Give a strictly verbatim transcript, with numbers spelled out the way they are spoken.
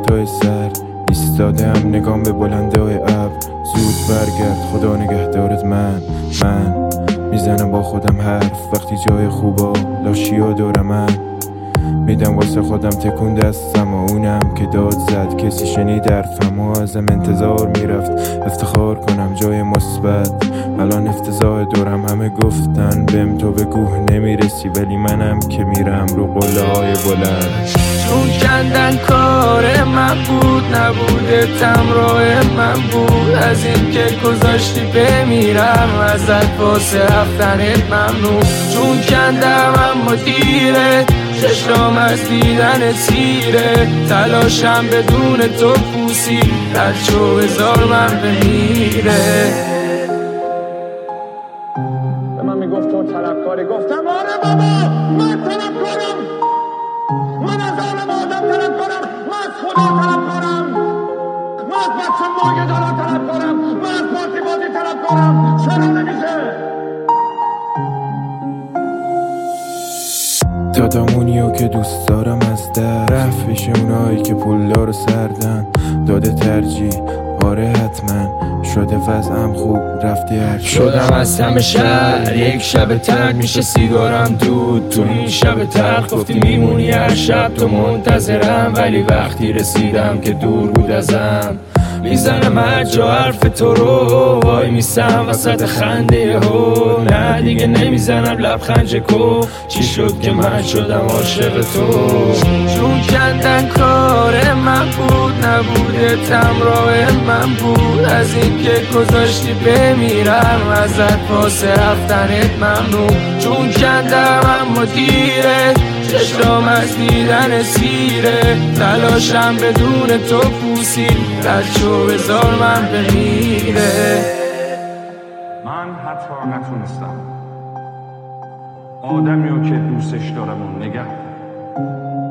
های سر ایستادم نگام به بلنده های ابر. زود برگرد خدا نگهدارت من من میزنم با خودم حرف وقتی جای خوبا لاشی ها دور من. میدم واسه خودم تکون دستم و اونم که داد زد کسی شنید حرفم و ازم انتظار میرفت افتخار کنم جای مثبت. الان افتضاح دورم همه گفتن بهم تو به کوه نمیرسی ولی منم که میرم رو قله های بلند. چون کندن کار من بود نبوده تمراه من بود از این که گذاشتی بمیرم ازت واسه رفتنت ممنون. چون کندم اما دیره چشم از دیدن تیره تلاشم بدون تو پوسی رد شو بذار من بمیره. به من میگفت تو طلبکاری گفتم آره بابا من طلبکارم. من از عالم آدم طلبکارم. من از خدا طلبکارم. من از بچه مایه دارا طلبکارم. من از پارتی بازی طلبکارم. چرا نمیشه؟ دادامونیو که دوست دارم از در رفت پیش اونایی که پولدار و سردن داده ترجیح آره حتما شده وضعم خوب رفتی هر شدم از همه شهر یک شب ترک میشه سیگارم دود تو این شب تلخ گفتی میمونی هر شب تو منتظرم ولی وقتی رسیدم که دور بود ازم میزنم هر جا حرف تو رو وای میسم وسط خنده هو نه دیگه نمیزنم لبخند کو چی شد که من شدم عاشق تو. چون کندن کار من بود نبوده تمراه من بود از این که گذاشتی بمیرم ازت واسه رفتنت ممنون. چون کندم اما دیره چشم از دیدن سیره تلاشم بدون تو پوسی رد شو بذار من بمیره. من حتی نتونستم آدمیو که دوستش دارم و نگه